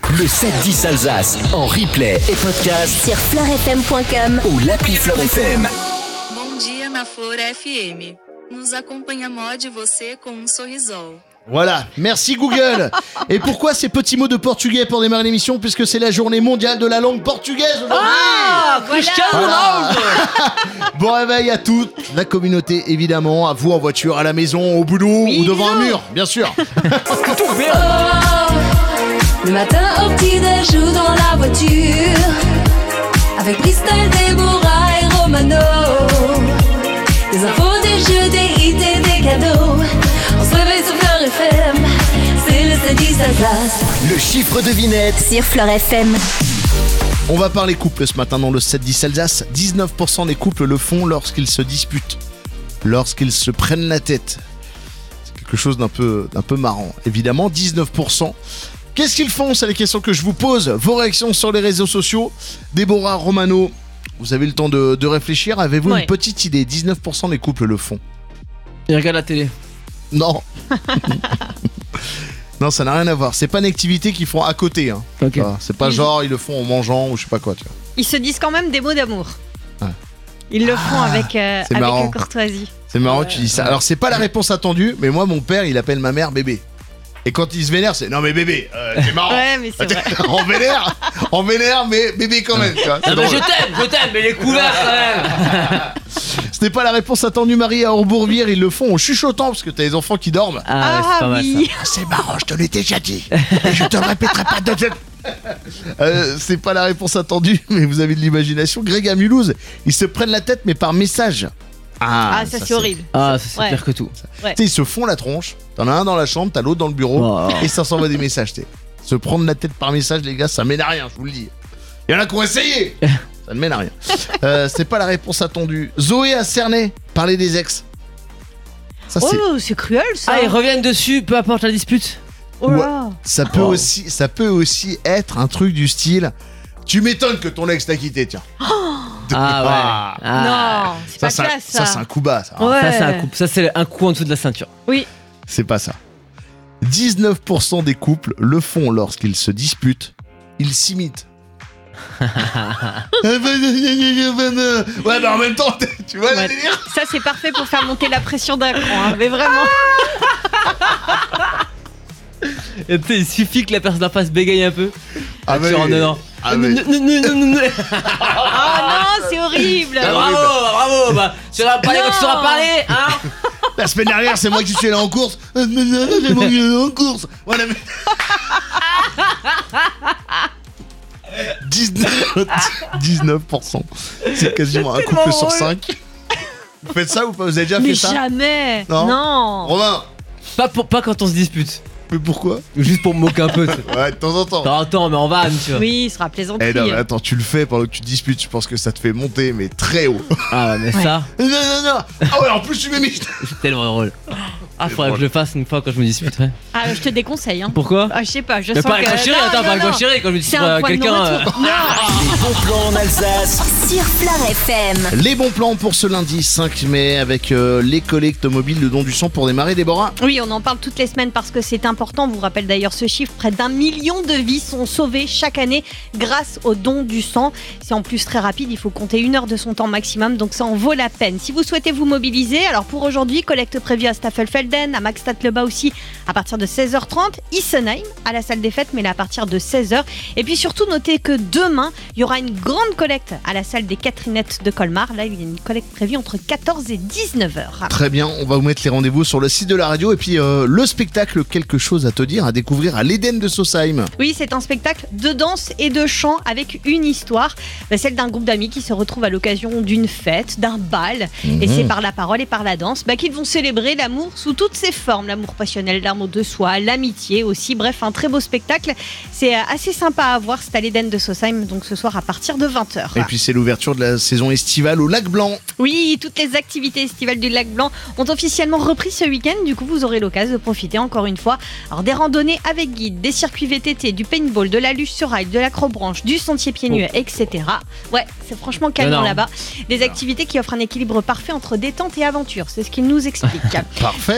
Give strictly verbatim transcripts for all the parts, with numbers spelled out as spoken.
Le sept dix Alsace en replay et podcast sur fleur f m point com ou l'appli Fleur F M. Bom dia na Flor F M. Nos acompanhamos de você com um sorrisol. Voilà, merci Google. Et pourquoi ces petits mots de portugais pour démarrer l'émission, puisque c'est la journée mondiale de la langue portugaise aujourd'hui. Ah, Cristiano Ronaldo. Bon réveil à toute la communauté, évidemment, à vous en voiture, à la maison, au boulot oui, ou devant bisous. un mur, bien sûr. Oh, le matin au petit-déj ou dans la voiture, avec Christelle, Déborah et Romano. Des infos, des jeux, des idées, des cadeaux. On se réveille sur Fleur F M, c'est le sept dix Alsace. Le chiffre devinette Sur Fleur F M. On va parler couple ce matin dans le sept dix Alsace. dix-neuf pour cent des couples le font lorsqu'ils se disputent, lorsqu'ils se prennent la tête. C'est quelque chose d'un peu, d'un peu marrant, évidemment. dix-neuf pour cent. Qu'est-ce qu'ils font? C'est la question que je vous pose. Vos réactions sur les réseaux sociaux. Déborah, Romano, vous avez le temps de, de réfléchir. Avez-vous Ouais. une petite idée? dix-neuf pour cent des couples le font. Il regarde la télé. Non. Non, ça n'a rien à voir. C'est pas une activité qu'ils font à côté. Hein. Ok. Ah, c'est pas Ils- genre ils le font en mangeant ou je sais pas quoi. Tu vois. Ils se disent quand même des mots d'amour. Ouais. Ils le font avec, euh, c'est avec marrant. courtoisie. C'est marrant que tu dis ça. Alors c'est pas la réponse attendue, mais moi mon père il appelle ma mère bébé. Et quand il se vénère, c'est non mais bébé, euh, c'est marrant. Ouais, mais c'est vrai. on vénère, on vénère, mais bébé quand même. Tu vois, c'est Ah bah drôle. je t'aime, je t'aime, mais les couverts quand même. Ce n'est pas la réponse attendue, Marie, à Orbourvire, ils le font en chuchotant parce que t'as les enfants qui dorment. Ah, ouais, Ah, c'est pas mal oui. Ah, c'est marrant, je te l'ai déjà dit. Et je te le répéterai pas de suite. Euh, c'est pas la réponse attendue, mais vous avez de l'imagination. Greg à Mulhouse, ils se prennent la tête, mais par message. Ah, ça, c'est horrible. ça. Ah, ça c'est Ouais. pire que tout. Tu sais, ils se font la tronche. T'en as un dans la chambre, t'as l'autre dans le bureau, Oh. et ça s'envoie des messages. T'sais. Se prendre la tête par message, les gars, ça mène à rien, je vous le dis. Il y en a qui ont essayé. Ça ne mène à rien. Euh, c'est pas la réponse attendue. Zoé à Cernay, parler des ex. Ça, c'est. Oh, c'est cruel ça. Ah, ils reviennent dessus, peu importe la dispute. Oh là. Ça peut, Oh. aussi, ça peut aussi être un truc du style. Tu m'étonnes que ton ex t'a quitté, tiens. Ah ouais. Ah. Non, c'est pas ça, classe ça, ça. c'est un coup bas, ça. Ouais. Ça c'est un coup, ça c'est un coup en dessous de la ceinture. C'est pas ça. dix-neuf pour cent des couples le font lorsqu'ils se disputent. Ils s'imitent. Ouais, bah en même temps, tu vois Ouais. le délire. Ça, c'est parfait pour faire monter la pression d'un cran, hein, mais vraiment. Et tu sais, il suffit que la personne en face bégaye un peu. Ah, tu mais- rentres dedans. ah, mais- Non, non, non, non, non. Oh non, c'est horrible. Ah, bravo, bravo. Bah, tu auras parlé quand tu sauras parler, hein. La semaine dernière, c'est moi qui suis allé en course. Euh, mais non, c'est moi qui suis allé en course. Voilà, mais... dix-neuf, dix-neuf pour cent. C'est quasiment un couple sur cinq. Vous faites ça ou pas? Vous avez déjà Mais fait ça? jamais. Non. Non. Romain, Pas, pour, pas quand on se dispute. mais pourquoi? Juste pour me moquer un peu. tu sais. Ouais, de temps en temps. Attends, attends, mais en vanne, tu vois. Oui, il sera plaisanterie. Eh non, mais attends, tu le fais pendant que tu te disputes, je pense que ça te fait monter, mais très haut. Ah ouais, mais Ouais. ça, Non, non, non. Ah ouais, en plus, tu m'imites. c'est tellement drôle. Ah, C'est faudrait que drôle. je le fasse une fois quand je me disputerai. Ah, je te déconseille. Hein. Pourquoi? Ah, je sais pas, je Mais sens pas avec que... ma chérie, Non, attends, non, pas avec non. ma chérie quand je me dis C'est sur un euh, point de quelqu'un. euh, non-retour. Non. Les bons plans en Alsace. Sur Fleur F M. Les bons plans pour ce lundi cinq mai avec euh, les collectes mobiles de dons du sang pour démarrer, Déborah. Oui, on en parle toutes les semaines parce que c'est important. On vous rappelle d'ailleurs ce chiffre, près d'un million de vies sont sauvées chaque année grâce au don du sang. C'est en plus très rapide, il faut compter une heure de son temps maximum, donc ça en vaut la peine. Si vous souhaitez vous mobiliser, alors pour aujourd'hui, collecte prévue à Staffelfelden, à Maxstadt-le-Bas aussi, à partir de seize heures trente, Issenheim à la salle des fêtes, mais là à partir de seize heures. Et puis surtout, notez que demain, il y aura une grande collecte à la salle des Catherinettes de Colmar. Là, il y a une collecte prévue entre quatorze et dix-neuf heures. Très bien, on va vous mettre les rendez-vous sur le site de la radio et puis euh, le spectacle Quelque chose à te dire à découvrir à l'Éden de Sausheim. Oui, c'est un spectacle de danse et de chant avec une histoire, bah, celle d'un groupe d'amis qui se retrouvent à l'occasion d'une fête, d'un bal. Mhm. Et c'est par la parole et par la danse bah, qu'ils vont célébrer l'amour sous toutes ses formes, l'amour passionnel, l'amour de soi, l'amitié aussi. Bref, un très beau spectacle. C'est euh, assez sympa à voir, c'est à l'Éden de Sausheim, donc ce soir à partir de vingt heures. Et puis c'est l'ouverture de la saison estivale au Lac Blanc. Oui, toutes les activités estivales du Lac Blanc ont officiellement repris ce week-end. Du coup, vous aurez l'occasion de profiter encore une fois. Alors, des randonnées avec guide, des circuits V T T, du paintball, de la luge sur rail, de l'acrobranche, du sentier pieds nus, et cetera. Ouais, c'est franchement canon Non, non. là-bas. Des activités qui offrent un équilibre parfait entre détente et aventure. C'est ce qu'il nous explique. Parfait.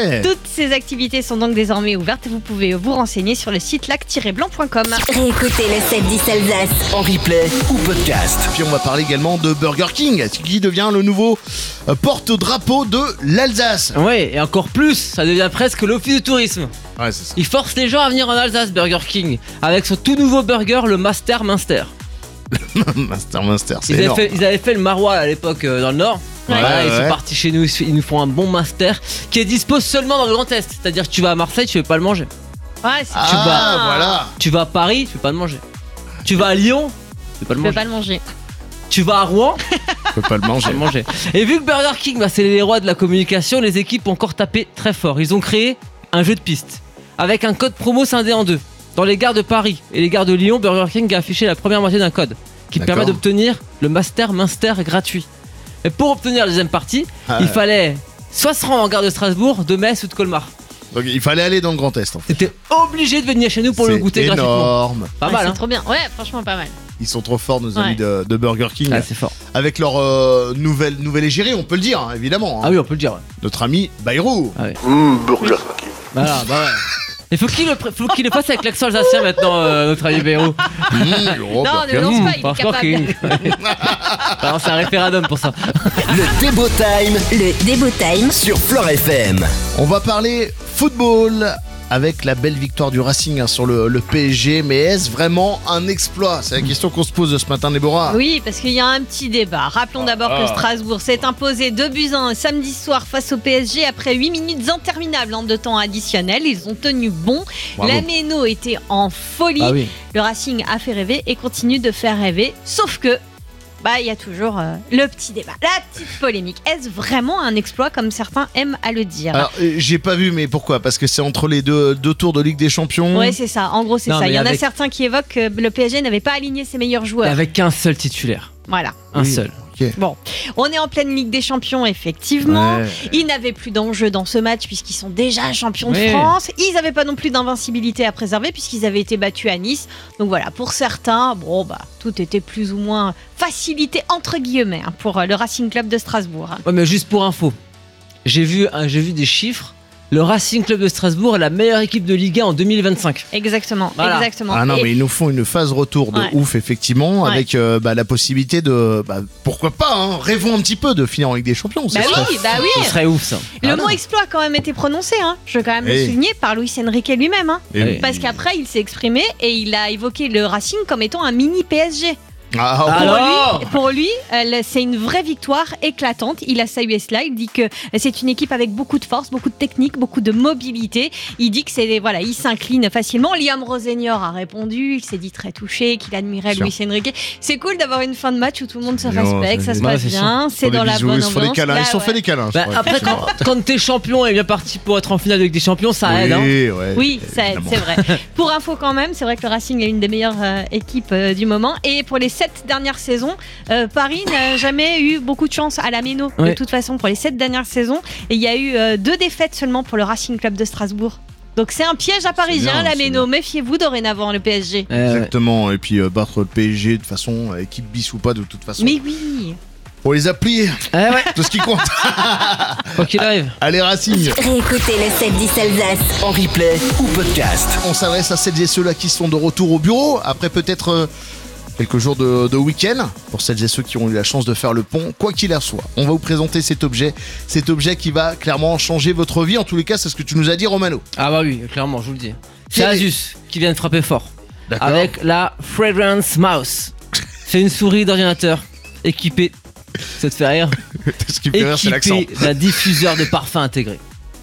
Ouais. Toutes ces activités sont donc désormais ouvertes et vous pouvez vous renseigner sur le site lac tiret blanc point com. Réécoutez le sept dix Alsace En replay ou podcast. Puis on va parler également de Burger King, qui devient le nouveau euh, porte-drapeau de l'Alsace. Ouais, et encore plus, ça devient presque l'office de tourisme. Ouais, c'est ça. Il force les gens à venir en Alsace, Burger King, avec son tout nouveau burger, le Master Minster. Master, Master, c'est Ils avaient, énorme. fait, ils avaient fait le maroilles à l'époque euh, dans le Nord. Ouais, Voilà, ils ouais. sont partis chez nous, ils nous font un bon Master qui est dispo seulement dans le Grand Est. C'est-à-dire que tu vas à Marseille, tu ne peux pas le manger. Ouais, c'est Ah, Tu vas- voilà. Tu vas à Paris, tu peux pas le manger. Tu vas à Lyon, tu peux pas le Tu peux manger. pas le manger. Tu vas à Rouen, Je peux pas le tu manger. peux le manger. Et vu que Burger King, bah, c'est les rois de la communication, les équipes ont encore tapé très fort. Ils ont créé un jeu de piste avec un code promo scindé en deux. Dans les gares de Paris et les gares de Lyon, Burger King a affiché la première moitié d'un code qui D'accord. permet d'obtenir le Master Minster gratuit. Et pour obtenir la deuxième partie, Ah il ouais. fallait soit se rendre en gare de Strasbourg, de Metz ou de Colmar. Donc il fallait aller dans le Grand Est en fait. T'étais obligé de venir chez nous pour le C'est goûter gratuitement. énorme. Pas Ouais, mal, c'est hein. trop bien. Ouais, franchement pas mal. Ils sont trop forts nos Ouais. amis de, de Burger King. Ah, c'est fort. Avec leur euh, nouvelle, nouvelle égérie, on peut le dire, hein, évidemment. hein. Ah oui, on peut le dire. Ouais. Notre ami Bayrou. Voilà, bah ouais. Il faut qu'il le, pr- faut qu'il le fasse avec l'accent alsacien maintenant, euh, notre ami Béraud. Mmh, le roi Non, Burger ne lance King. pas, il est franchement, capable. King. Ah non, c'est un référendum pour ça. Le Débo Time Le Débo Time sur Fleure F M. On va parler football avec la belle victoire du Racing hein, sur le, le P S G. Mais est-ce vraiment un exploit? C'est la question qu'on se pose ce matin, Déborah. Oui, parce qu'il y a un petit débat. Rappelons d'abord ah. que Strasbourg s'est imposé deux buts à un samedi soir face au P S G après huit minutes interminables en deux temps additionnels. Ils ont tenu bon. Bravo. La Méno était en folie. Ah oui. Le Racing a fait rêver et continue de faire rêver. Sauf que, bah, il y a toujours euh, le petit débat, la petite polémique. Est-ce vraiment un exploit comme certains aiment à le dire? Alors, euh, j'ai pas vu, mais pourquoi? Parce que c'est entre les deux, deux tours de Ligue des Champions. Ouais, c'est ça. En gros, c'est Non, ça. Il mais y en a avec- certains qui évoquent que le P S G n'avait pas aligné ses meilleurs Et joueurs. avec qu'un seul titulaire. Voilà. Un Oui. seul. Ok. Bon, on est en pleine Ligue des Champions, effectivement. Ouais. Ils n'avaient plus d'enjeu dans ce match puisqu'ils sont déjà champions de Oui. France. Ils n'avaient pas non plus d'invincibilité à préserver puisqu'ils avaient été battus à Nice. Donc voilà, pour certains, bon bah tout était plus ou moins facilité entre guillemets hein, pour euh, le Racing Club de Strasbourg. Ouais, mais juste pour info, j'ai vu, hein, j'ai vu des chiffres. Le Racing Club de Strasbourg est la meilleure équipe de Ligue un en deux mille vingt-cinq. Exactement, Voilà. exactement. Ah non, Et- mais ils nous font une phase retour de Ouais. ouf, effectivement, Ouais. avec euh, bah, la possibilité de. Bah, pourquoi pas, hein, rêvons un petit peu de finir en Ligue des Champions. Bah ce serait- oui, bah oui. Ce serait ouf ça. Le Ah mot non. exploit a quand même été prononcé, hein. je veux quand même le Eh. souligner, par Luis Enrique lui-même. Hein. Et oui. Parce qu'après, il s'est exprimé et il a évoqué le Racing comme étant un mini P S G. Ah, Pour Alors lui, pour lui euh, le- c'est une vraie victoire éclatante. Il a salué cela. Il dit que c'est une équipe avec beaucoup de force, beaucoup de technique, beaucoup de mobilité. Il dit que c'est voilà, il s'incline facilement. Liam Rosenior a répondu. Il s'est dit très touché, qu'il admirait Sûr. Luis Enrique. C'est cool d'avoir une fin de match où tout le monde se Non, respecte, c'est- ça se Ouais, passe c'est bien, Ils c'est font dans des la bisous, bonne ils se font des ambiance. câlins. Bah Ils se sont ouais. fait des câlins. je Bah, crois, après, quand, quand t'es champion et bien parti pour être en finale avec des champions, ça aide. Hein. Oui, ouais, Oui, ça aide, évidemment. c'est vrai. Pour info quand même, c'est vrai que le Racing est une des meilleures euh, équipes euh, du moment. Et pour les sept dernières saisons, euh, Paris n'a jamais eu beaucoup de chance à la Méno. De Ouais. toute façon, pour les sept dernières saisons, et il y a eu euh, deux défaites seulement pour le Racing Club de Strasbourg. Donc c'est un piège à Parisien, bien, la c'est Méno. Méfiez-vous dorénavant, le P S G. Euh, ouais. Exactement. Et puis euh, battre le P S G de façon, euh, équipe bis ou pas, de toute façon. Mais oui. On les a pliés. Eh ouais, Tout ce qui compte. quoi qu'il arrive. Allez, Racing. Réécoutez le sept dix Alsace En replay ou podcast. On s'adresse à celles et ceux-là qui sont de retour au bureau après peut-être euh, quelques jours de, de week-end. Pour celles et ceux qui ont eu la chance de faire le pont, quoi qu'il en soit, on va vous présenter cet objet. Cet objet qui va clairement changer votre vie. En tous les cas, c'est ce que tu nous as dit, Romano. Ah bah oui, clairement, je vous le dis. C'est Quel est- Asus qui vient de frapper fort. D'accord. Avec la Fragrance Mouse. C'est une souris d'ordinateur équipée, ça te fait rire, Ce qui me fait rire, c'est l'accent. équipée d'un diffuseur de parfum intégré.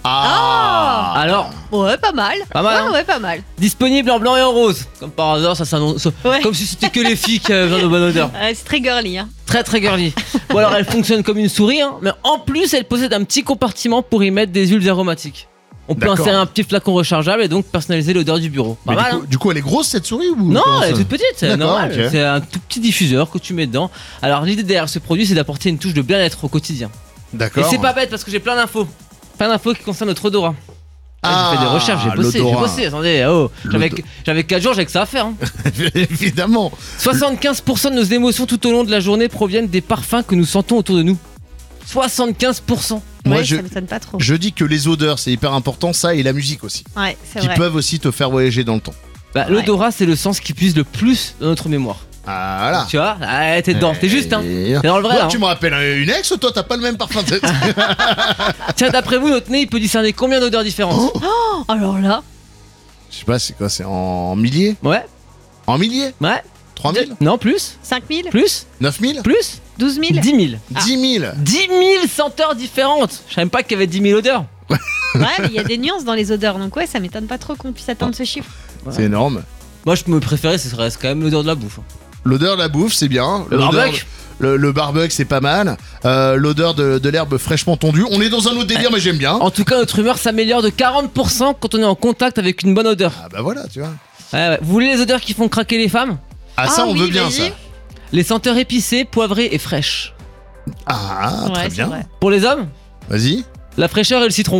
Ah, Alors, Ouais, pas mal. Pas mal, Ouais, hein. ouais, pas mal. disponible en blanc et en rose. Comme par hasard, ça s'annonce. Ouais. Comme si c'était que les filles qui avaient besoin de bonne odeur. Euh, c'est très girly. Hein. Très très girly. Ou alors elle fonctionne comme une souris, hein, mais en plus elle possède un petit compartiment pour y mettre des huiles aromatiques. On peut D'accord. insérer un petit flacon rechargeable et donc personnaliser l'odeur du bureau. Pas Mais mal, du, hein. coup, du coup, elle est grosse cette souris ou Non, comment elle est ça toute petite, c'est D'accord, normal. ok. C'est un tout petit diffuseur que tu mets dedans. Alors l'idée derrière ce produit, c'est d'apporter une touche de bien-être au quotidien. Et D'accord. c'est pas bête parce que j'ai plein d'infos. Plein d'infos qui concernent notre odorat. Ah, j'ai fait des recherches, j'ai bossé, j'ai l'odorat. bossé. Attendez, oh, j'avais, L'odo- j'avais quatre jours, j'avais que ça à faire. Hein. Évidemment. soixante-quinze pour cent de nos émotions tout au long de la journée proviennent des parfums que nous sentons autour de nous. soixante-quinze pour cent. Moi, Ouais, je, ça m'étonne pas trop. je dis que les odeurs, c'est hyper important, ça, et la musique aussi, Ouais, c'est qui vrai. peuvent aussi te faire voyager dans le temps. Bah, Ouais. l'odorat, c'est le sens qui puise le plus dans notre mémoire. Ah, voilà. Tu vois ah, T'es dedans, t'es juste, hein. Et- T'es dans le vrai, Moi, hein. tu me rappelles une ex, toi, t'as pas le même parfum de tête. Tiens, d'après vous, notre nez, il peut discerner combien d'odeurs différentes? Oh, alors là, Je sais pas, c'est quoi, c'est en milliers Ouais, En milliers ouais. trois mille Non, plus, cinq mille, plus, neuf mille plus, douze mille. dix mille. dix mille dix mille senteurs différentes. Je savais même pas qu'il y avait dix mille odeurs. Ouais, mais il y a des nuances dans les odeurs, donc ouais, ça m'étonne pas trop qu'on puisse atteindre ce chiffre. C'est énorme. Moi, je me préférais, ce serait quand même l'odeur de la bouffe. L'odeur de la bouffe, c'est bien. Le L'odeur- barbecue. Le, le barbecue, c'est pas mal. Euh, L'odeur de, de l'herbe fraîchement tondue. On est dans un autre délire, mais j'aime bien. En tout cas, notre humeur s'améliore de quarante pour cent quand on est en contact avec une bonne odeur. Ah bah voilà, tu vois. Ouais, ouais. Vous voulez les odeurs qui font craquer les femmes? Ah, ça, Ah on oui, veut bien, vas-y. ça. Les senteurs épicées, poivrées et fraîches. Ah, Ouais, très c'est bien. vrai. Pour les hommes, Vas-y. la fraîcheur et le citron.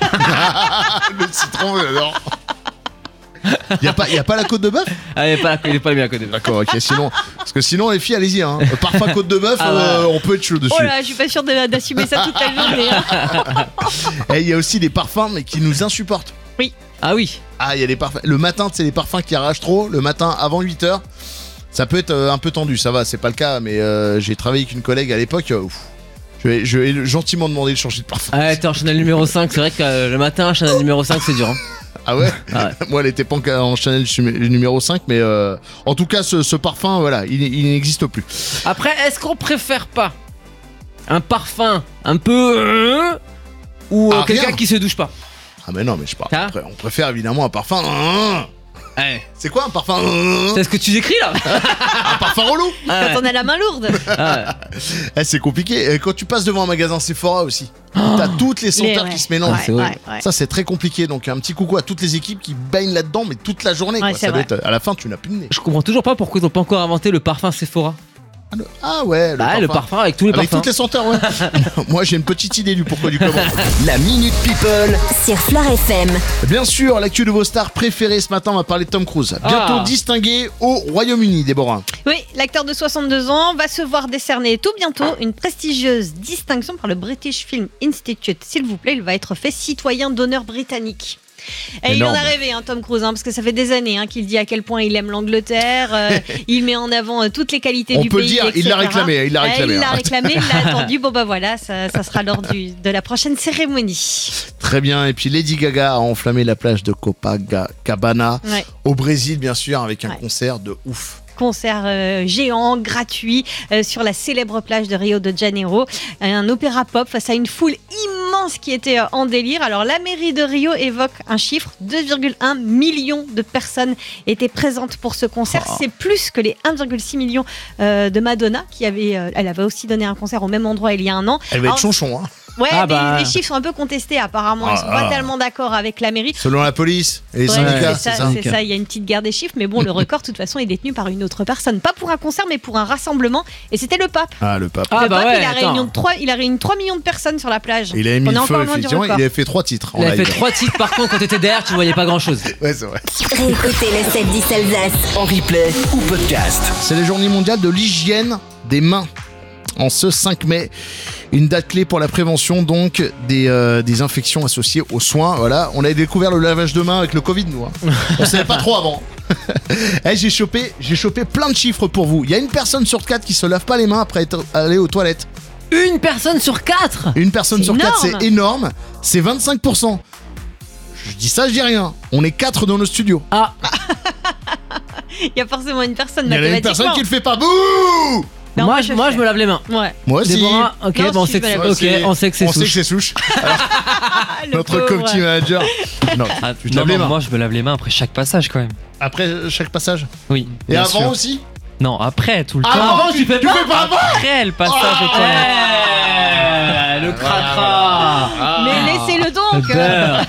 Le citron, j'adore. Y'a pas, y a pas la côte de bœuf? Ah, il est pas, il est pas le mien à côté. D'accord, ok. Sinon, parce que sinon, les filles, allez-y. Hein. Parfum côte de bœuf, Ah euh, ouais. on peut être chaud dessus. Oh là, je suis pas sûre de- d'assumer ça toute la journée. hein. Et il y a aussi des parfums, mais qui nous insupportent. Ah oui. Ah, il y a des parfums. Le matin, c'est les parfums qui arrachent trop. Le matin, avant huit heures, ça peut être euh, un peu tendu. Ça va, c'est pas le cas, mais euh, j'ai travaillé avec une collègue à l'époque. euh, ouf. Je vais, je vais gentiment demander de changer de parfum. Ah, t'es en Chanel numéro cinq. C'est vrai que euh, le matin, Chanel numéro cinq, c'est dur. Hein. Ah ouais, Ah Moi, elle était pas en- en Chanel numéro cinq, mais euh, en tout cas, ce, ce parfum, voilà, il, il n'existe plus. Après, est-ce qu'on préfère pas un parfum un peu. euh, ou euh, Ah, quelqu'un rien. qui se douche pas? Ah, mais non, mais je parle. Hein Après, on préfère évidemment un parfum. hein. Ouais. C'est quoi un parfum hein C'est ce que tu décris là? Un parfum relou. Ah, Quand on a la main lourde. ah, Eh, c'est compliqué. Et quand tu passes devant un magasin Sephora aussi, t'as toutes les senteurs Les- ouais. qui se mélangent. Ah, c'est horrible. ouais, ouais. Ça, c'est très compliqué. Donc, un petit coucou à toutes les équipes qui baignent là-dedans, mais toute la journée. Ouais, quoi. c'est Ça doit vrai. être, à la fin, tu n'as plus de nez. Je comprends toujours pas pourquoi ils ont pas encore inventé le parfum Sephora. Ah, le- Ah ouais, le Bah, parfum. le parfum avec tous les Avec parfums. toutes les senteurs, ouais. Moi, j'ai une petite idée du pourquoi du comment. La Minute People. Sur Flirt F M. Bien sûr, l'actu de vos stars préférées ce matin, on va parler de Tom Cruise. Bientôt Ah. distingué au Royaume-Uni, Déborah. Oui, l'acteur de soixante-deux ans va se voir décerner tout bientôt une prestigieuse distinction par le British Film Institute. S'il vous plaît, il va être fait citoyen d'honneur britannique. Et il en Énorme. a rêvé, hein, Tom Cruise, hein, parce que ça fait des années hein, qu'il dit à quel point il aime l'Angleterre, euh, il met en avant euh, toutes les qualités On du peut le pays. dire, il l'a et cetera. réclamé, il l'a Ouais, réclamé, il l'a hein. réclamé, il l'a attendu. Bon bah voilà, ça, ça sera lors du, de la prochaine cérémonie. Très bien. Et puis Lady Gaga a enflammé la plage de Copacabana Ouais. au Brésil, bien sûr, avec un Ouais. concert de ouf. Concert euh, géant, gratuit, euh, sur la célèbre plage de Rio de Janeiro. Un opéra pop face à une foule immense qui était euh, en délire. Alors la mairie de Rio évoque un chiffre, deux virgule un millions de personnes étaient présentes pour ce concert. Oh. C'est plus que les un virgule six million euh, de Madonna, qui avait, euh, elle avait aussi donné un concert au même endroit il y a un an. Elle va Alors, être chonchon, hein. Ouais, Ah mais bah. les chiffres sont un peu contestés apparemment. Ils Ah, sont pas ah. tellement d'accord avec la mairie. Selon la police et les Ouais, syndicats, c'est c'est ça, ça. c'est ça, il y a une petite guerre des chiffres, mais bon, le record, de toute façon, est détenu par une autre personne. Pas pour un concert, mais pour un rassemblement. Et c'était le pape. Ah, le pape. Ah le bah pape, ouais, il, a attends. réuni trois, il a réuni trois millions de personnes sur la plage. Il a mis On est le encore feu, loin du effectivement. record. Il a fait trois titres en Il a fait live. trois titres, par contre, quand t'étais derrière, tu voyais pas grand chose. Ouais, c'est vrai. Réécoutez le sept dix Alsace. En replay ou podcast. C'est la journée mondiale de l'hygiène des mains. En ce cinq mai, une date clé pour la prévention donc des, euh, des infections associées aux soins. Voilà, on avait découvert le lavage de mains avec le Covid, nous. Hein. On savait pas trop avant. Eh, j'ai chopé, j'ai chopé plein de chiffres pour vous. Il y a une personne sur quatre qui se lave pas les mains après être allé aux toilettes. Une personne sur quatre. Une personne C'est sur quatre, énorme. c'est énorme. C'est vingt-cinq pour cent. Je dis ça, je dis rien. On est quatre dans nos studios. Ah, Il y a forcément une personne Il y en a une personne mathématiquement. qui le fait pas. Bouh! Non, moi, moi, je, je moi fais. je me lave les mains. Ouais. Moi aussi. Déborah, ok, Non, bon, on si, sait que je me c'est lave aussi. ok, on sait que c'est On sait que souche. c'est souche. Ah, le Notre pauvre. community manager. Non, Ah, tu te non, laves les non, mains. moi je me lave les mains après chaque passage quand même. Après chaque passage. Oui. Et bien avant sûr. aussi. Non, après tout le temps. Avant, tu fais tu pas fais pas avant. Après le passage aux toilettes. Ouais, le cracra. Mais laissez-le donc. Beurre.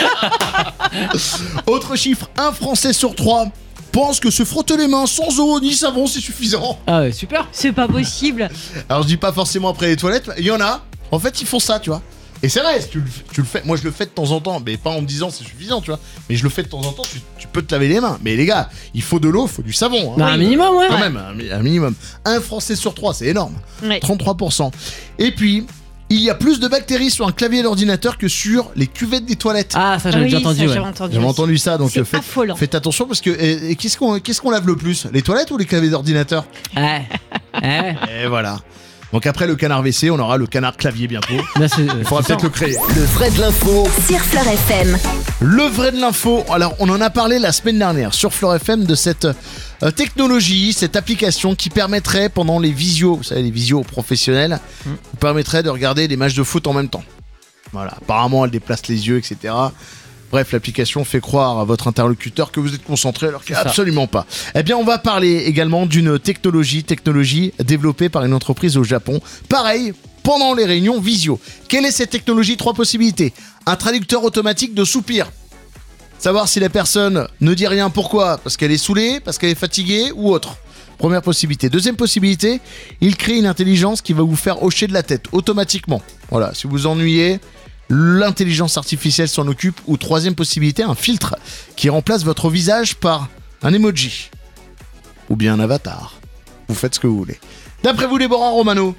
Autre chiffre, un Français sur trois pense que se frotter les mains sans eau ni savon c'est suffisant. Ah ouais, super. C'est pas possible. Alors je dis pas forcément après les toilettes, il y en a. En fait ils font ça, tu vois. Et c'est vrai, tu le, tu le fais. Moi je le fais de temps en temps, mais pas en me disant c'est suffisant, tu vois. Mais je le fais de temps en temps. Tu, tu peux te laver les mains. Mais les gars, il faut de l'eau, il faut du savon. Hein. Bah, un minimum, ouais. Quand même, un, mi- un minimum. Un Français sur trois, c'est énorme. Ouais. trente-trois pour cent. Et puis, il y a plus de bactéries sur un clavier d'ordinateur que sur les cuvettes des toilettes. Ah, ça j'avais Oui, déjà ça, entendu. j'avais ouais. entendu. J'avais aussi. entendu ça, donc C'est euh, faites, affolant. faites attention parce que et, et qu'est-ce qu'on qu'est-ce qu'on lave le plus, les toilettes ou les claviers d'ordinateur? Ouais. Ouais. Et voilà. Donc après le canard W C, on aura le canard clavier bientôt. Là, c'est- Il faudra c'est ça. peut-être le créer. Le vrai de l'info. Sur Fleur F M. Le vrai de l'info. Alors, on en a parlé la semaine dernière sur Fleur F M de cette euh, technologie, cette application qui permettrait pendant les visios, vous savez, les visios professionnels, Mm. vous permettrait de regarder des matchs de foot en même temps. Voilà. Apparemment, elle déplace les yeux, et cetera. Bref, l'application fait croire à votre interlocuteur que vous êtes concentré alors C'est ça. qu'absolument pas. Eh bien, on va parler également d'une technologie, technologie développée par une entreprise au Japon. Pareil, pendant les réunions visio. Quelle est cette technologie? Trois possibilités. Un traducteur automatique de soupirs. Savoir si la personne ne dit rien, pourquoi? Parce qu'elle est saoulée, parce qu'elle est fatiguée ou autre. Première possibilité. Deuxième possibilité, il crée une intelligence qui va vous faire hocher de la tête automatiquement. Voilà, si vous vous ennuyez, l'intelligence artificielle s'en occupe. Ou troisième possibilité, un filtre qui remplace votre visage par un emoji. Ou bien un avatar. Vous faites ce que vous voulez. D'après vous, Déborah Romano,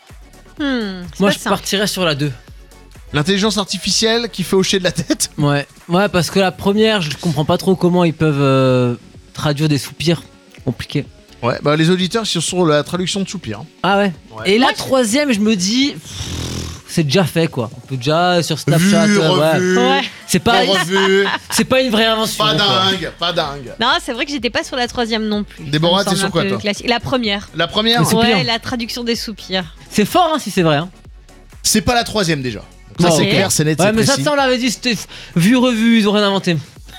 Hmm, c'est Moi, pas je simple. partirais sur la deux. l'intelligence artificielle qui fait hocher de la tête? Ouais. Ouais, parce que la première, je comprends pas trop comment ils peuvent euh, traduire des soupirs. Compliqué. Ouais, bah les auditeurs, ils sont sur la traduction de soupirs. Ah ouais. Ouais. Et la troisième, je me dis, pff, c'est déjà fait quoi. On peut déjà sur Snapchat. Vu, euh, ouais. revu, Ouais. C'est pas, revu. c'est pas une vraie invention. Pas quoi. dingue, pas dingue. Non, c'est vrai que j'étais pas sur la troisième non plus. Déborah, Ça me t'es semble sur un quoi, peu toi classique. La première. La première, Les soupirs. Ouais, la traduction des soupirs. C'est fort hein, si c'est vrai. Hein. c'est pas la troisième déjà. Donc ça Non. c'est Ok. clair, c'est net, Ouais, c'est mais ça, précis. ça on l'avait dit, c'était vu revu, ils ont rien inventé.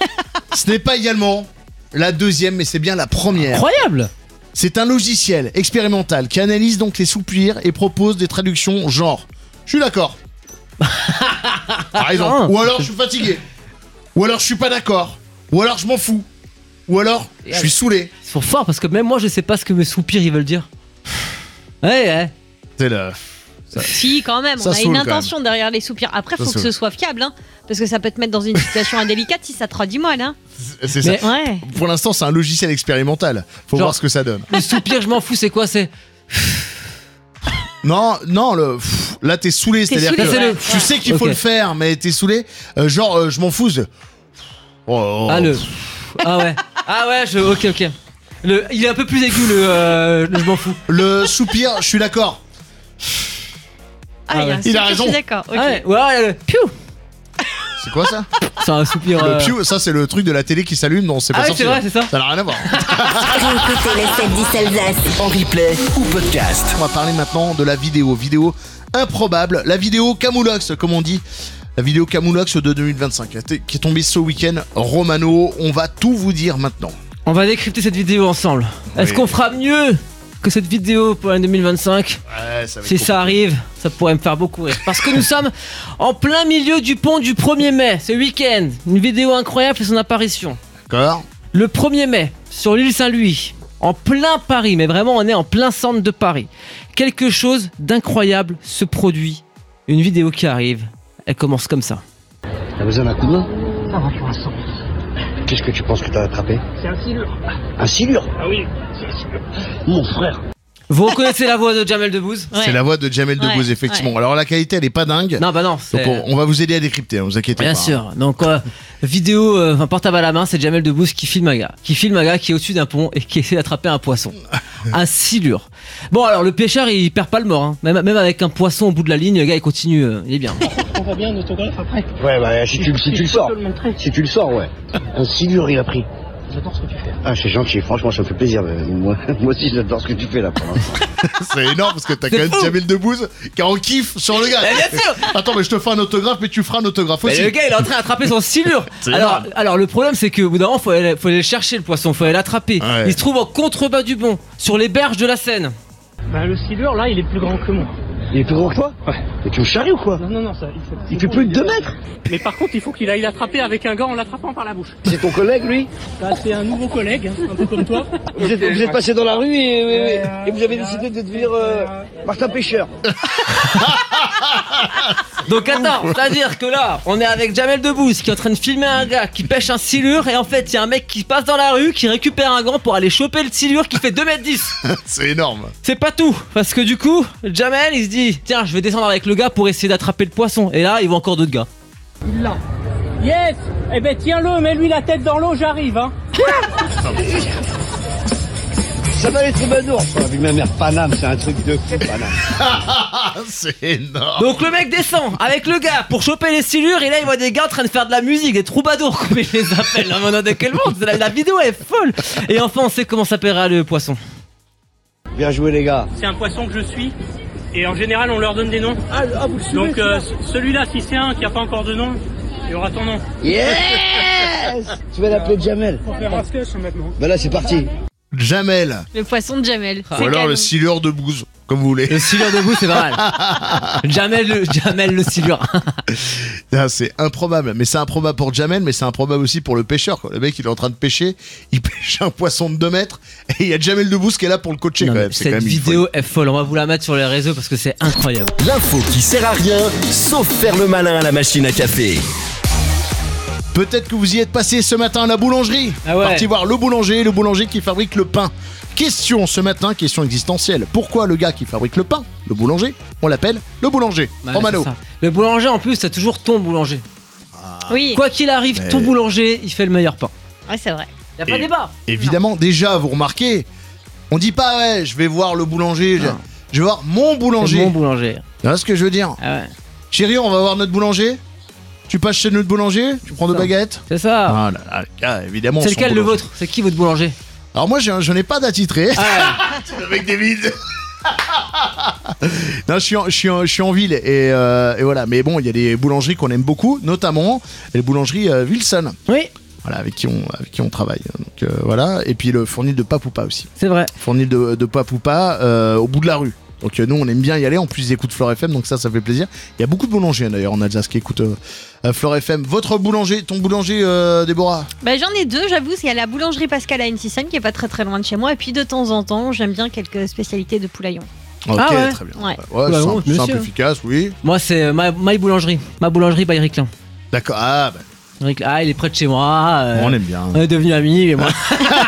Ce n'est pas également la deuxième, mais c'est bien la première. Incroyable. C'est un logiciel expérimental qui analyse donc les soupirs et propose des traductions genre je suis d'accord. Par exemple. Non. Ou alors je suis fatigué. Ou alors je suis pas d'accord. Ou alors je m'en fous. Ou alors je suis saoulé. Ils sont forts parce que même moi je sais pas ce que mes soupirs ils veulent dire. Ouais, ouais. C'est le. Ça- Si, quand même, Ça on a saoule, une quand intention derrière les soupirs. Après, Ça faut que saoule. ce soit fiable, hein, parce que ça peut te mettre dans une situation indélicate si ça traduit mal. Hein. C'est ça. Mais- Ouais. Pour l'instant, c'est un logiciel expérimental. Faut Genre- voir ce que ça donne. Les soupirs, je m'en fous, c'est quoi? C'est. Non, non, le, pff, là t'es saoulé, T'es c'est-à-dire saoulé, que c'est le- ouais. tu sais qu'il faut Ok. le faire, mais t'es saoulé. Euh, genre, euh, je m'en fous. c'est- Oh, oh, Ah, le. Ah ouais. Ah ouais, je. Ok, ok. Le... Il est un peu plus aigu, le. euh, le je m'en fous. Le soupir, je suis d'accord. Ah, Ah il y a ouais. un Il a soupir, raison. Je suis d'accord. ok. Ah ouais, ouais, ouais, le. Piou. C'est quoi ça? C'est un soupir. Le euh, piou, ça c'est le truc de la télé qui s'allume, non, c'est pas Ah ouais, sorti. c'est vrai, c'est ça. Ça n'a rien à voir. Écoutez le sept dix Alsace. En replay ou podcast. On va parler maintenant de la vidéo. Vidéo improbable. La vidéo Camoulox, comme on dit. La vidéo Camoulox de deux mille vingt-cinq qui est tombée ce week-end. Romano, on va tout vous dire maintenant. On va décrypter cette vidéo ensemble. Est-ce Oui. qu'on fera mieux que cette vidéo pour l'année deux mille vingt-cinq? Ouais, ça va Si ça arrive, ça pourrait me faire beaucoup rire. Parce que nous sommes en plein milieu du pont du premier mai, ce week-end. Une vidéo incroyable fait son apparition. D'accord. Le premier mai, sur l'île Saint-Louis, en plein Paris, mais vraiment on est en plein centre de Paris. Quelque chose d'incroyable se produit. Une vidéo qui arrive, elle commence comme ça. T'as besoin d'un coup de main? Ça va pour l'instant. Qu'est-ce que tu penses que t'as attrapé? C'est un silure. Un silure? Ah oui, c'est un silure. Mon frère. Vous reconnaissez la voix de Jamel Debbouze? Ouais. C'est la voix de Jamel Debbouze, Ouais, effectivement. ouais. Alors la qualité, elle est pas dingue. Non, bah non. Donc c'est- on, on va vous aider à décrypter, ne vous inquiétez Bien pas. sûr. Donc, euh, vidéo, euh, enfin, portable à la main, c'est Jamel Debbouze qui filme un gars. Qui filme un gars qui est au-dessus d'un pont et qui essaie d'attraper un poisson. Un silure. Bon, alors, le pêcheur, il perd pas le mort. Hein. Même, même avec un poisson au bout de la ligne, le gars, il continue. euh, il est bien. On va bien un autographe après? Ouais, bah si tu, si tu le sors. Si tu le sors, ouais. Un silure, il a pris. J'adore ce que tu fais. Ah, c'est gentil, franchement, ça me fait plaisir. mais Moi, moi aussi, j'adore ce que tu fais là pour l'instant. C'est énorme parce que t'as C'est quand même fou. Jamel Debbouze qui est en kiff sur le gars. Mais bien sûr. Attends, mais je te fais un autographe, mais tu feras un autographe Mais aussi. le gars, il est en train d'attraper son silure. C'est Alors, énorme. alors, le problème, c'est qu'au bout d'un moment, faut aller, faut aller le chercher, le poisson. Faut aller l'attraper. Ouais. Il se trouve en contrebas du pont, sur les berges de la Seine. Bah le silure là il est plus grand que moi. Il est plus gros que toi? Ouais. Mais tu me charries ou quoi? Non non non ça il fait, Il fait plus de deux mètres? Mais par contre il faut qu'il aille l'attraper avec un gars en l'attrapant par la bouche. C'est ton collègue, lui? Bah c'est un nouveau collègue, hein, un peu comme toi. Vous êtes, vous êtes passé dans la rue et, et- Euh, et vous avez décidé de devenir euh, Martin Pêcheur. Donc attends, c'est-à-dire que là, on est avec Jamel Debbouze qui est en train de filmer un gars qui pêche un silure et en fait, il y a un mec qui passe dans la rue, qui récupère un gant pour aller choper le silure qui fait deux mètres dix. C'est énorme. C'est pas tout, parce que du coup, Jamel, il se dit, tiens, je vais descendre avec le gars pour essayer d'attraper le poisson. Et là, il voit encore d'autres gars. Il l'a. Yes. Eh ben tiens-le, mets-lui la tête dans l'eau, j'arrive, hein. Ça va les troubadours. Oh, vu ma mère Paname, c'est un truc de fou, Paname. C'est énorme. Donc le mec descend avec le gars pour choper les silures et là il voit des gars en train de faire de la musique, des troubadours comme il les appelle. Hein, maintenant de quel monde la, la vidéo est folle. Et enfin on sait comment s'appellera le poisson. Bien joué les gars. C'est un poisson que je suis. Et en général, on leur donne des noms. Ah, ah vous le suivez. Donc euh, celui-là, si c'est un qui a pas encore de nom, il y aura ton nom. Yes. Tu vas l'appeler Jamel. On va faire un sketch maintenant. Bah là c'est parti. Jamel. Le poisson de Jamel. Ou alors le silure de Bouze, comme vous voulez. Le silure de Bouze, c'est pas mal. Jamel le, Jamel le silure. Ah, c'est improbable. Mais c'est improbable pour Jamel, mais c'est improbable aussi pour le pêcheur, quoi. Le mec, il est en train de pêcher, il pêche un poisson de deux mètres, et il y a Jamel Debbouze qui est là pour le coacher, Non, quand même. cette quand même vidéo est folle, on va vous la mettre sur les réseaux parce que c'est incroyable. L'info qui sert à rien, sauf faire le malin à la machine à café. Peut-être que vous y êtes passé ce matin à la boulangerie. Ah ouais. Parti voir le boulanger, le boulanger qui fabrique le pain. Question ce matin, question existentielle. Pourquoi le gars qui fabrique le pain, le boulanger, on l'appelle le boulanger Ouais, Romano. c'est ça. Le boulanger en plus, c'est toujours ton boulanger. Oui. Quoi qu'il arrive, Mais- ton boulanger, il fait le meilleur pain. Ouais, c'est vrai. Y a pas Et- débat. Évidemment, déjà, vous remarquez, on dit pas, ouais, je vais voir le boulanger, je, Non. je vais voir mon C'est boulanger. mon boulanger. Tu vois ce que je veux dire? Ah ouais. Chérie, on va voir notre boulanger. Tu passes chez notre boulanger, tu prends deux Ça. baguettes. C'est ça. Ah là là, ah, évidemment. C'est son lequel le boulanger. vôtre? C'est qui votre boulanger? Alors moi, je, je n'ai pas d'attitré. Ah, Avec des vides. Non, je suis en, je suis en, je suis en ville et, euh, et voilà. Mais bon, il y a des boulangeries qu'on aime beaucoup, notamment les boulangeries euh, Wilson. oui, Voilà, avec qui on, avec qui on travaille. Donc euh, voilà. Et puis le fournil de Papoupa aussi. c'est vrai. Fournil de, de Papoupa euh, au bout de la rue. Donc euh, nous, on aime bien y aller. En plus, ils écoutent Flore F M, donc ça, ça fait plaisir. Il y a beaucoup de boulangers d'ailleurs en Alsace qui écoutent euh, euh, Flore F M. Votre boulanger, ton boulanger, euh, Déborah? Bah, j'en ai deux, j'avoue. Il y a la boulangerie Pascal à Ensisson qui est pas très très loin de chez moi. Et puis de temps en temps, j'aime bien quelques spécialités de poulaillon. Ok, Ah ouais. très bien. Ouais. Ouais, Bah, simple, bon, monsieur. simple, efficace, oui. Moi, c'est euh, ma, my boulangerie. Ma boulangerie by Riclin. D'accord. Ah, bah, Ric- Ah, il est près de chez moi. euh, on aime bien. on est devenus amis. Et moi.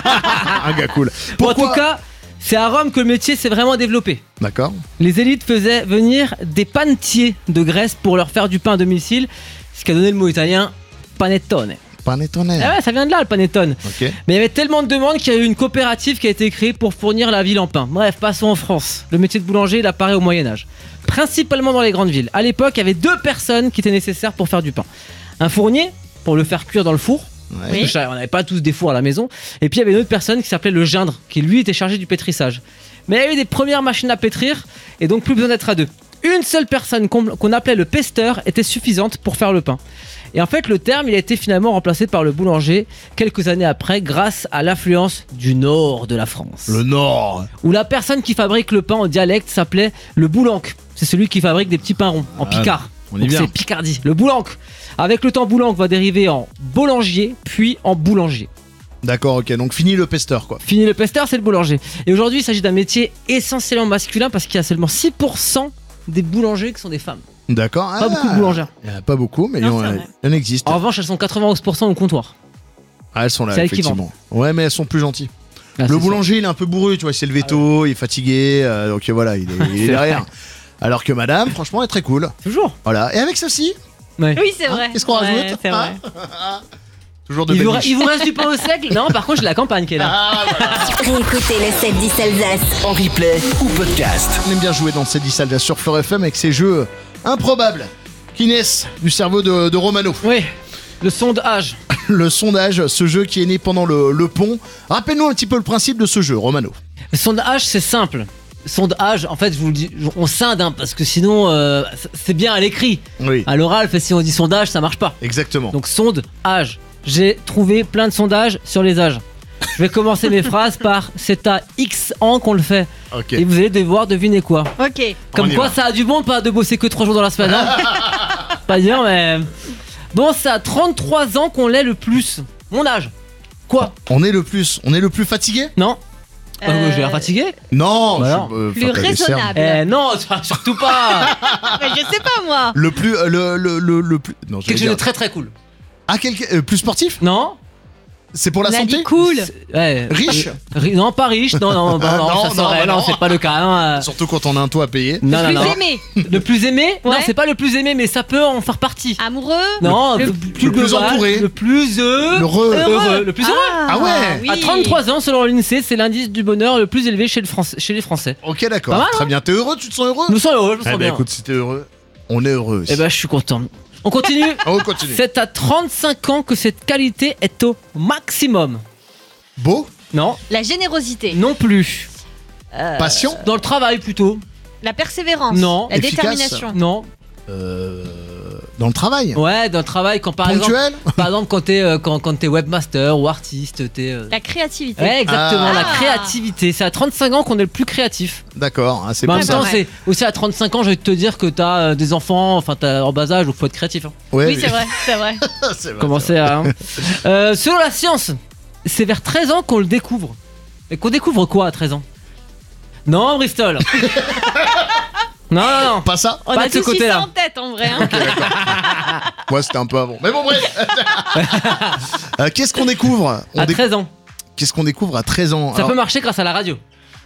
Un gars cool. Bon, en Pourquoi tout cas, c'est à Rome que le métier s'est vraiment développé. D'accord. Les élites faisaient venir des panetiers de Grèce pour leur faire du pain à domicile, ce qui a donné le mot italien panettone. Panettone. Ah ouais, ça vient de là le panettone. Ok. Mais il y avait tellement de demandes qu'il y a eu une coopérative qui a été créée pour fournir la ville en pain. Bref, passons en France. Le métier de boulanger, il apparaît au Moyen-Âge. Principalement dans les grandes villes. À l'époque, il y avait deux personnes qui étaient nécessaires pour faire du pain. Un fournier, pour le faire cuire dans le four. Ouais. Parce que on n'avait pas tous des fours à la maison. Et puis il y avait une autre personne qui s'appelait le gindre, qui lui était chargé du pétrissage. Mais il y a eu des premières machines à pétrir, et donc plus besoin d'être à deux. Une seule personne qu'on qu'on appelait le pesteur était suffisante pour faire le pain. Et en fait, le terme, il a été finalement remplacé par le boulanger quelques années après, grâce à l'affluence du nord de la France. Le Nord. Où la personne qui fabrique le pain en dialecte s'appelait le boulanque. C'est celui qui fabrique des petits pains ronds, en Ah, picard. on est Donc bien. c'est Picardie. Le boulanque. Avec le temps, boulanque va dériver en boulangier, puis en boulanger. D'accord, ok. Donc fini le pesteur, quoi. Fini le pesteur, c'est le boulanger. Et aujourd'hui, il s'agit d'un métier essentiellement masculin parce qu'il y a seulement six pour cent des boulangers qui sont des femmes. D'accord. Pas beaucoup de boulangères. Il n'y en a pas beaucoup, mais il y Non, en- c'est vrai. il y en existe. En revanche, elles sont quatre-vingt-onze pour cent au comptoir. Ah, elles sont là, c'est elles qui effectivement. Ouais, mais elles sont plus gentilles. Là, Le c'est boulanger, il est un peu bourru, tu vois, il s'est levé tôt, il est fatigué, euh, donc euh, voilà, il est, il est C'est derrière. vrai. Alors que madame, franchement, elle est très cool. ça. Toujours. Voilà. Et avec ceci, Ouais. Oui, c'est vrai. qu'est-ce qu'on Ouais, rajoute c'est vrai. Hein Toujours de Il belles vous, niches. il vous reste du pain au seigle? Non, par contre, j'ai la campagne qui est là. Ah, voilà. Réécoutez le sept dix Alsace. En replay ou podcast. On aime bien jouer dans cette dix sur Fleur F M avec ces jeux improbables qui naissent du cerveau de, de Romano. Oui, le sondage. Le sondage, ce jeu qui est né pendant le, le pont. Rappelle-nous un petit peu le principe de ce jeu, Romano. Le sondage, c'est simple. Sondage, en fait, je vous le dis, on scinde, hein, parce que sinon, euh, c'est bien à l'écrit. Oui, À l'oral, fait, si on dit sondage, ça marche pas. exactement. Donc, sonde, âge. J'ai trouvé plein de sondages sur les âges. Je vais commencer mes phrases par c'est à X ans qu'on le fait. Ok. Et vous allez devoir deviner quoi. Ok. Comme y quoi, va. ça a du bon, pas de bosser que trois jours dans la semaine. Hein. Pas dire, mais. Bon, c'est à trente-trois ans qu'on l'est le plus. Mon âge. Quoi? On est le plus, on est le plus fatigué. Non. Euh, J'ai l'air fatigué. Non, Bah je- alors. euh, Plus enfin, t'as des cernes. raisonnable. Eh non, surtout pas. Mais je sais pas moi. Le plus, euh, le, le, le, le plus. Non, je vais Quelque chose de dire. très très cool. Ah, quelque, euh, plus sportif. Non. C'est pour la On a santé. dit cool. C'est- ouais. Riche. Euh, ri- Non, pas riche. Non, non, bah, Ah, non, non, ça non, serait. bah Non, non. c'est pas le cas. hein, euh. Surtout quand on a un toit à payer. Non, non, Plus non. aimé. Le plus aimé Non, Ouais. c'est pas le plus aimé, mais ça peut en faire partie. Amoureux. Non, le- le, le plus global, entouré. le plus heureux. Le re. heureux. Le plus heureux. Ah ouais. oui. À trente-trois ans, selon l'INSEE, c'est l'indice du bonheur le plus élevé chez, le Français- chez les Français. Ok, d'accord. Pas mal, Très bien. T'es heureux. Tu te sens heureux. Je me sens heureux, je me Eh sens ben, bien. écoute, si t'es heureux, on est heureux aussi. Eh ben, je suis content. On continue. On continue. C'est à trente-cinq ans que cette qualité est au maximum. Beau. Non, La générosité. non plus. Patient. Dans le travail plutôt. La persévérance. Non. La Efficace. détermination. Non. Euh, dans le travail. Ouais, dans le travail, quand par exemple, Ponctuel. par exemple, quand t'es euh, quand, quand t'es webmaster ou artiste, t'es. euh, La créativité. Ouais, exactement, Ah. la créativité. C'est à trente-cinq ans qu'on est le plus créatif. D'accord. Ah, c'est Mais en pour même ça. temps, vrai. c'est aussi à trente-cinq ans, je vais te dire que t'as euh, des enfants, enfin t'as en bas âge, donc faut être créatif. hein. Ouais, Oui, mais- c'est vrai, c'est vrai. c'est vrai. Commencer à. hein. Euh, selon la science, c'est vers treize ans qu'on le découvre. Et qu'on découvre quoi à treize ans? Non, Bristol. Non, non, non. Pas ça. On Pas a de ce tous eu côté-là. ça en tête en vrai. hein. Moi, c'était un peu avant. Mais bon, bref. Euh, Qu'est-ce qu'on découvre on À dé- treize ans. Qu'est-ce qu'on découvre à treize ans? Ça Alors, peut marcher grâce à la radio.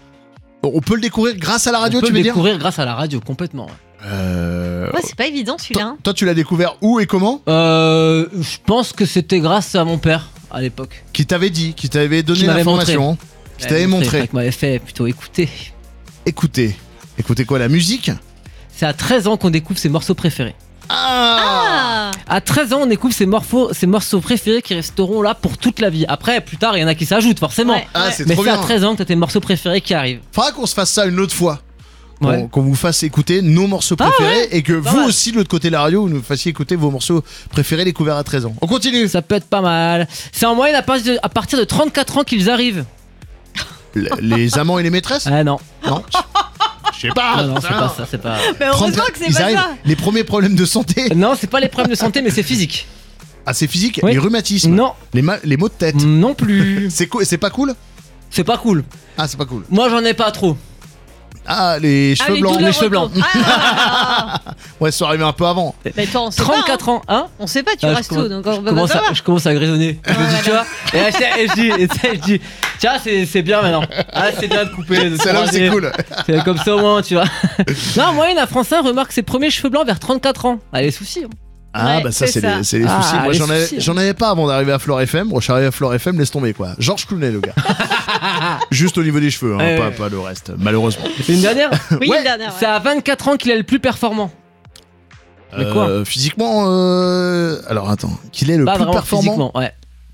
on peut le découvrir grâce à la radio, On peut tu le veux dire? découvrir grâce à la radio, complètement. ouais. Euh, Ouais, c'est pas évident celui-là. toi, hein. toi, tu l'as découvert où et comment? Euh, je pense que c'était grâce à mon père à l'époque. Qui t'avait dit, qui t'avait donné Qui m'avait l'information, qui t'avait montré. Qui m'avait fait plutôt écouter. Écoutez, écoutez quoi, la musique? C'est à treize ans qu'on découvre ses morceaux préférés. Ah, Ah. À treize ans, on découvre ses morceaux, ses morceaux préférés qui resteront là pour toute la vie. Après, plus tard, il y en a qui s'ajoutent, forcément. Ouais, Ah, ouais. c'est Mais trop c'est à bien. treize ans que t'as tes morceaux préférés qui arrivent. Faudra qu'on se fasse ça une autre fois. Qu'on Ouais. qu'on vous fasse écouter nos morceaux Ah préférés et que Pas vous mal. aussi, de l'autre côté de la radio, vous nous fassiez écouter vos morceaux préférés découverts à treize ans. On continue. Ça peut être pas mal. C'est en moyenne à partir de, à partir de trente-quatre ans qu'ils arrivent. L- les amants et les maîtresses? Ah non. Non. Je sais pas. Non, non, c'est pas ça, c'est pas. Mais heureusement que c'est Ils pas arrivent, ça. les premiers problèmes de santé. Non, c'est pas les problèmes de santé, mais c'est physique. Ah, c'est physique. Oui. Les rhumatismes. Non, Les, ma- les maux de tête. non plus. C'est co- c'est pas cool? C'est pas cool. Ah, c'est pas cool. Moi, j'en ai pas trop. Ah, les Ah, cheveux les blancs. douleurs Les cheveux au blancs. dos. Ah. Ouais, ça arrivé un peu avant. Mais toi, on sait pas. trente-quatre ans, hein On sait pas, tu Ah, je restes commence- où donc on je va pas commence, à, savoir. je commence à grisonner. Je me dis, tu vois, et, là, je- et je dis, et tu sais, je dis, tiens, c'est c'est bien maintenant. Ah, c'est bien de couper, de Celle-là, c'est croiser. cool. C'est comme ça au moins, tu vois. Non, en moyenne, un Français remarque ses premiers cheveux blancs vers trente-quatre ans. Ah, les soucis. hein. Ah, Ouais, bah ça, c'est c'est ça. les, c'est les Ah, soucis. Moi, les j'en avais, soucis. j'en avais pas avant d'arriver à Flore F M. Bon, je suis arrivé à Flore F M, laisse tomber quoi. Georges Clooney, le gars. Juste au niveau des cheveux, hein, Ouais, pas, ouais. pas le reste, malheureusement. Une dernière Oui, Ouais, une dernière. ouais. C'est à vingt-quatre ans qu'il est le plus performant. Mais quoi Euh, Physiquement, euh... alors attends, qu'il est le Pas plus vraiment performant. physiquement, ouais.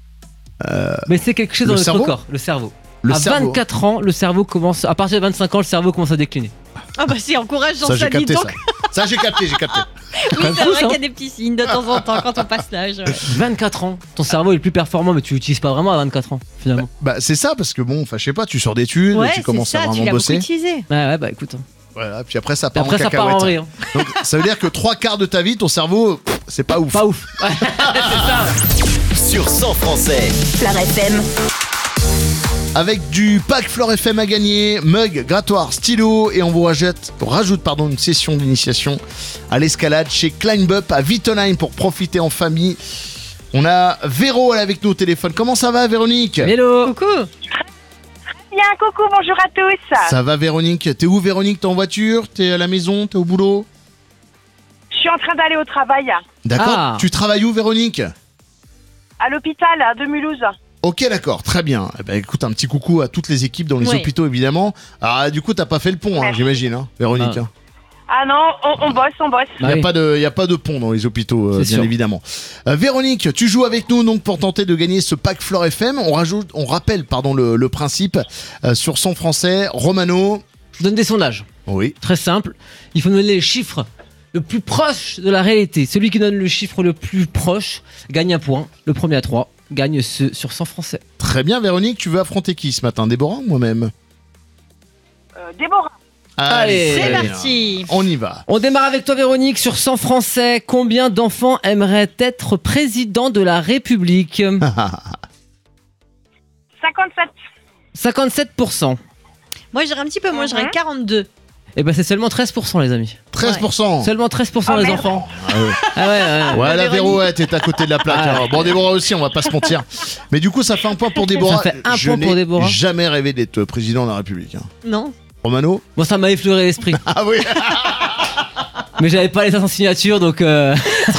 Mais c'est quelque chose le dans notre cerveau corps, le cerveau. Le à cerveau. vingt-quatre ans, le cerveau commence. À partir de vingt-cinq ans, le cerveau commence à décliner. Ah bah si, encourage Ça, Jean j'ai Sali capté donc. ça. Ça, j'ai capté, j'ai capté. Oui, même c'est fou, vrai ça. qu'il y a des petits signes de temps en temps quand on passe l'âge. vingt-quatre ans, ton cerveau est le plus performant, mais tu l'utilises pas vraiment à vingt-quatre ans, finalement. Bah, c'est ça, parce que bon, enfin, je sais pas, tu sors d'études, Ouais, tu c'est commences à ça, tu vraiment l'as beaucoup bosser. utilisé. Ouais, ouais, bah écoute. hein. Voilà, puis après, ça Et part après, en ça part en cacahuète. vrille. hein. Donc, ça veut dire que trois quarts de ta vie, ton cerveau, pff, c'est pas ouf. Pas ouf. Ouais, c'est ça. Sur cent Français. Fleur F M. Avec du pack Flore F M à gagner, mug, grattoir, stylo, et on vous rajoute, rajoute pardon, une session d'initiation à l'escalade chez Climb Up à Wittenheim pour profiter en famille. On a Véro elle est avec nous au téléphone. Comment ça va, Véronique? Hello. Coucou. Bien, coucou, bonjour à tous. Ça va, Véronique? T'es où, Véronique? T'es en voiture? T'es à la maison? T'es au boulot? Je suis en train d'aller au travail D'accord. Ah. Tu travailles où, Véronique? à l'hôpital de Mulhouse. Ok, d'accord, très bien. Eh ben, écoute, un petit coucou à toutes les équipes dans les Oui. hôpitaux, évidemment. Ah, du coup, t'as pas fait le pont, hein, Merci. j'imagine, hein, Véronique. Ah. hein. Ah non, on, on bosse, on bosse. Il Bah n'y a, oui. pas de- y a pas de pont dans les hôpitaux, euh, C'est bien sûr. évidemment. Euh, Véronique, tu joues avec nous donc pour tenter de gagner ce pack Flore F M. On, rajoute, on rappelle pardon, le, le principe euh, sur son français. Romano. Je donne des sondages. Oui. Très simple. Il faut donner les chiffres le plus proche de la réalité. Celui qui donne le chiffre le plus proche gagne un point. Le premier à trois gagne ce sur cent Français. Très bien, Véronique. Tu veux affronter qui ce matin? Déborah ou moi-même? Euh, Déborah. Allez. C'est très bien. parti. On y va. On démarre avec toi, Véronique, sur cent Français. Combien d'enfants aimeraient être président de la République? cinquante-sept. cinquante-sept pour cent. Moi, j'irais un petit peu moins, j'irais Mhm. quarante-deux. Et ben c'est seulement treize pour cent les amis. treize pour cent. Seulement treize pour cent Ah, les merde. enfants. Ah ouais. Ah ouais, ouais. Ouais, la Véronique. Véro, ouais, t'es à côté de la plaque. Ah. alors. Bon, Déborah aussi, on va pas se mentir. Mais du coup, ça fait un point pour Déborah. Ça fait un Je point pour n'ai Déborah. jamais rêvé d'être président de la République. hein. Non. Romano. Bon, ça m'a effleuré l'esprit. Ah oui. Mais j'avais pas les cinq cents signatures donc. Euh...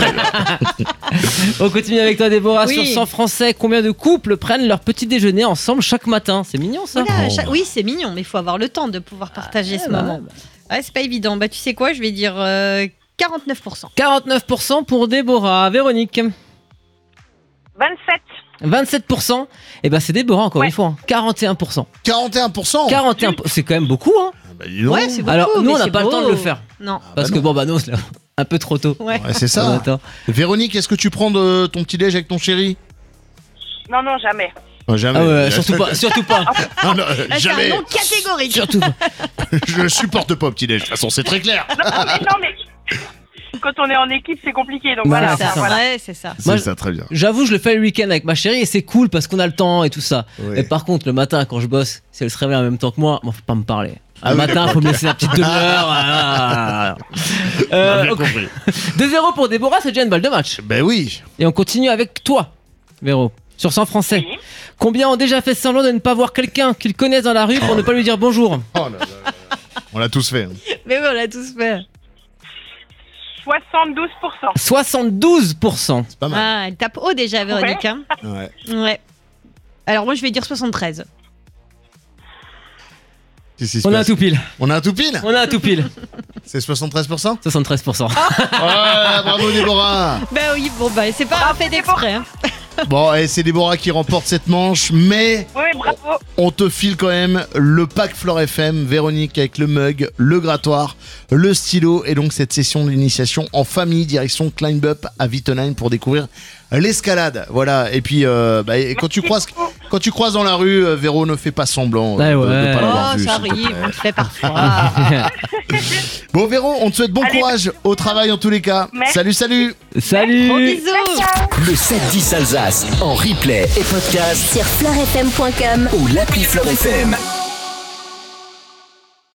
On continue avec toi, Déborah. Oui. Sur cent Français, combien de couples prennent leur petit déjeuner ensemble chaque matin? C'est mignon ça. Voilà, Oh. cha- Oui, c'est mignon, mais il faut avoir le temps de pouvoir partager ce bah, moment. Ouais, c'est pas évident. Bah, tu sais quoi, je vais dire euh, quarante-neuf pour cent. quarante-neuf pour cent pour Déborah. Véronique. vingt-sept. vingt-sept pour cent. Et ben c'est Déborah encore Ouais. une fois. hein. quarante et un pour cent. quarante et un pour cent. quarante et un pour cent. C'est quand même beaucoup hein. Ah bah, dis donc. Ouais, c'est beaucoup. Alors nous on mais n'a c'est pas le beau. temps de le faire. Non. Parce bah que non. bon bah non, c'est un peu trop tôt. Ouais. Ouais, c'est On ça. attend. Véronique, est-ce que tu prends de ton petit déj avec ton chéri? Non, non, jamais. Oh, jamais. Ah ouais, surtout pas, surtout pas. Non, non, Là, c'est jamais. un non catégorique. Surtout pas. Je supporte pas au petit déj. De toute façon, c'est très clair. Non, mais, non, mais quand on est en équipe, c'est compliqué. Donc Voilà, voilà. c'est Ça, ça. voilà. ouais, c'est ça. Moi, C'est ça, très bien. J'avoue, je le fais le week-end avec ma chérie et c'est cool parce qu'on a le temps et tout ça. Ouais. Et par contre, le matin, quand je bosse, si elle se réveille en même temps que moi, bon, faut pas me parler. Ah le oui. matin, faut me laisser la petite demi-heure. ah. On a Euh, bien ok. compris. deux zéro pour Déborah, c'est déjà une balle de match. Ben oui. Et on continue avec toi, Véro. Sur cent Français. Oui. Combien ont déjà fait semblant de ne pas voir quelqu'un qu'ils connaissent dans la rue pour ne pas lui dire bonjour? Oh là là là. On l'a tous fait. hein. Mais oui, on l'a tous fait. soixante-douze pour cent. soixante-douze pour cent. C'est pas mal. Ah, elle tape haut déjà, Véronique. hein. Ouais. Ouais. Alors moi, je vais dire soixante-treize. Qu'est-ce qui se On a un passe tout pile. On a un tout pile. On a un tout pile. C'est soixante-treize pour cent. soixante-treize pour cent. Ouais, bravo Déborah. Ben oui, bon, bah, c'est pas un fait d'exprès. hein. Bon, et c'est Déborah qui remporte cette manche, mais Oui, bravo. on te file quand même le pack Flore F M, Véronique avec le mug, le grattoir, le stylo et donc cette session d'initiation en famille direction Climb Up à Wittenheim pour découvrir l'escalade. Voilà, et puis euh, bah, et quand tu croises quand tu croises dans la rue, euh, Véro ne fait pas semblant euh, Ouais, de, de ouais. pas l'avoir Oh, vu. ça s'il te arrive, plaît. on le fait parfois. Bon Véro, on te souhaite bon Allez. courage au travail en tous les cas. Merci. Salut, salut. Salut. Gros bisous. Le sept dix Alsace en replay et podcast Sur florefm point com ou l'appli Flore F M.